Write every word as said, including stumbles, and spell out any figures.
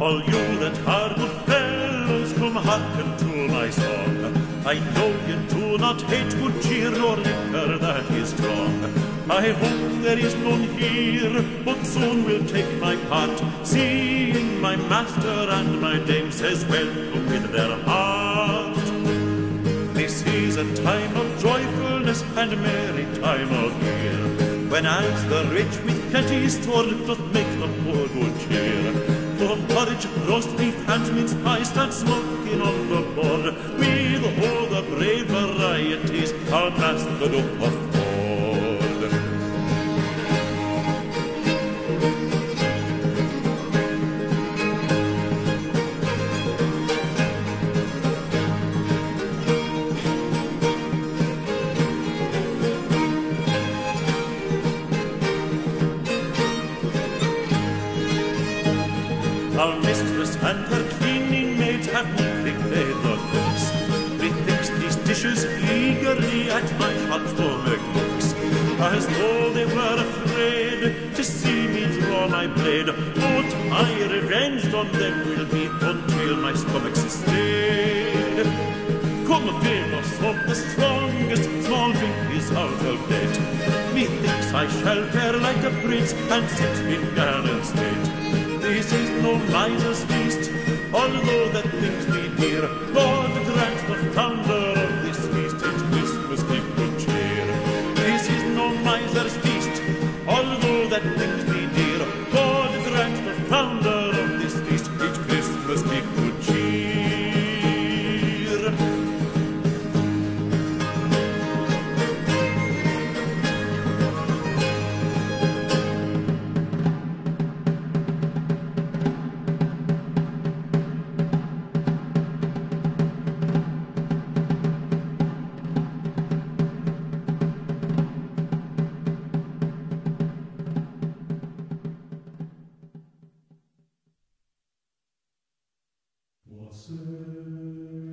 All you that are good fellows, come hearken to my song. I know you do not hate good cheer nor liquor that is strong. I hope there is none here, but soon will take my part, seeing my master and my dame says welcome with their heart. This is a time of joyfulness and merry time of year, when as the rich with plenty stored doth make the poor good cheer. For porridge, roast beef, and mince pie stand smoking on the board, with all the brave varieties our master doth afford. Our mistress and her cleaning maids have neatly played the cooks. Methinks these dishes eagerly at my shop stomach looks, as though they were afraid to see me draw my blade. But my revenge on them will be until my stomach's stayed. Come, famous of the strongest, small drink is out of date. Methinks I shall fare like a prince and sit in gallant state. This is no miser's feast, although that things be dear. God grant the founder